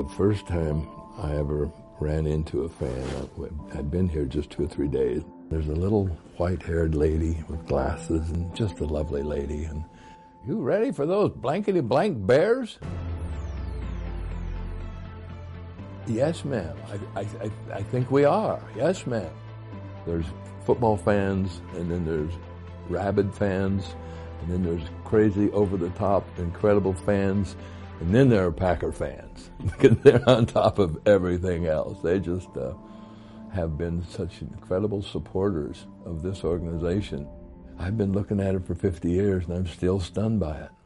The first time I ever ran into a fan, I'd been here just 2 or 3 days. There's a little white-haired lady with glasses, and just a lovely lady. And, "You ready for those blankety-blank Bears?" "Yes, ma'am. I think we are. Yes, ma'am." There's football fans, and then there's rabid fans, and then there's crazy, over-the-top, incredible fans, and then there are Packer fans, because they're on top of everything else. They just have been such incredible supporters of this organization. I've been looking at it for 50 years, and I'm still stunned by it.